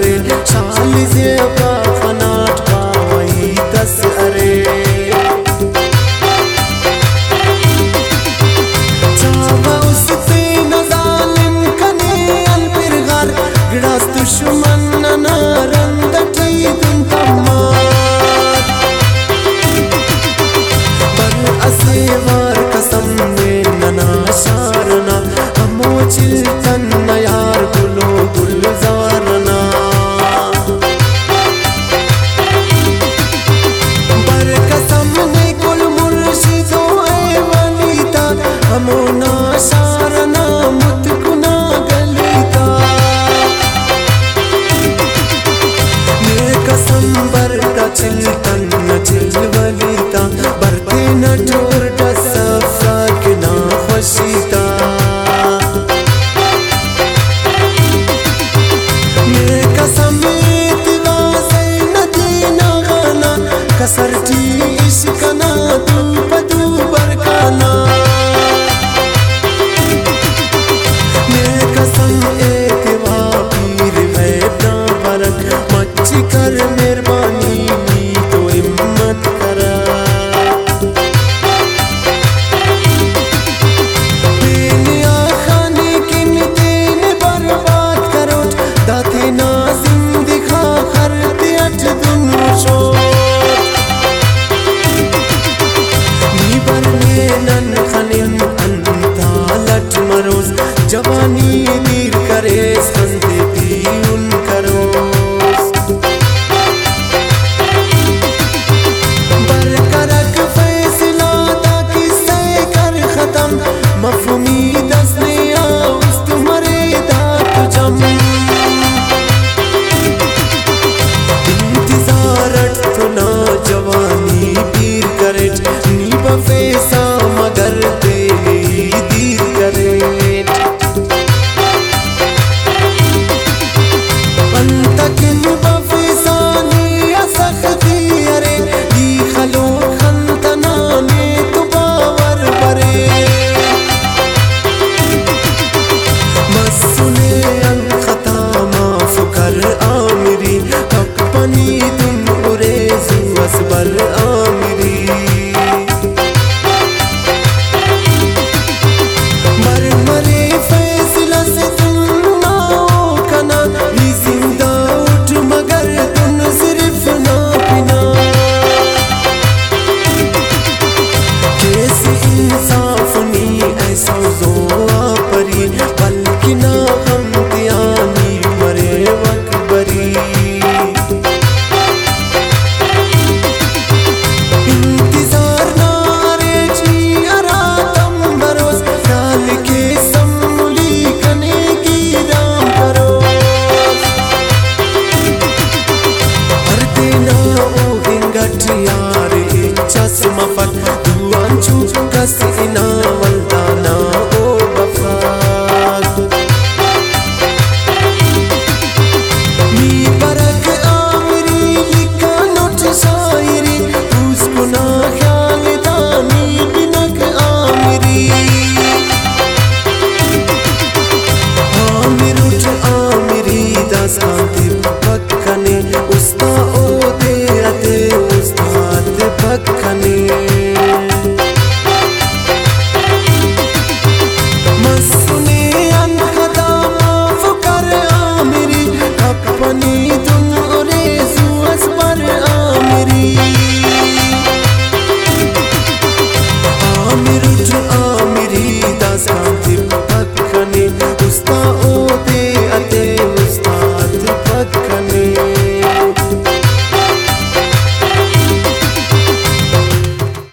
अरे शाल से का फनाट का वही दस अरे चावा उससे न जालिम कने अलबिरगार गिड़ास दुश्मन न रंदटी दिन तम्मार पर असेवार कसम में नना शारना हमो चिल्तन न यार गुलो गुलजारना बर कसम ने कुल मुर्शिदो ए वलीता हमो ना शारना मुतकुना गलीता ने कसम बर ता चिल्तन न चिल वलीता बरते न ठोर ता सफा के ना खुशीता कसरती इश्कना तू बदू बरकाना मैं कसम एक वापीर गैब ना बरक मच्ची कर मेहरबानी नी तो हिम्मत करा तेने आखाने किन तेने बर्बाद करो दाते ना जिंदगा खरते अट दुनु शो नन खनिन अंतालट मरोज जवानी दीर करे संदे पीउन करोस बरकरक फैसला ताकि से कर खत्म मफहूमी दसने आउस तुम्हारे दात जम इंतजारट तो ना जवानी पीर करे नी बफेसा मगर तेरी दीर करे अंतकिन बफेसानी असख्ती अरे दी खलो खंतना ने तो बावर बरे मसुने अनखता माफ कर आमिरी हक पनी तुम उरेजू असबर आमिरी बल्कि ना हम त्यानी मरे वकबरी इंतजार ना रे जी अरातम बरोस ख्याल के सम्मुली कने की राम करोस हरते ना ओ हिंगट यार इच्छस मफत दुआन चू कस इना वल्दाना ओ आमिरी दास कांति पक्कने उस्ता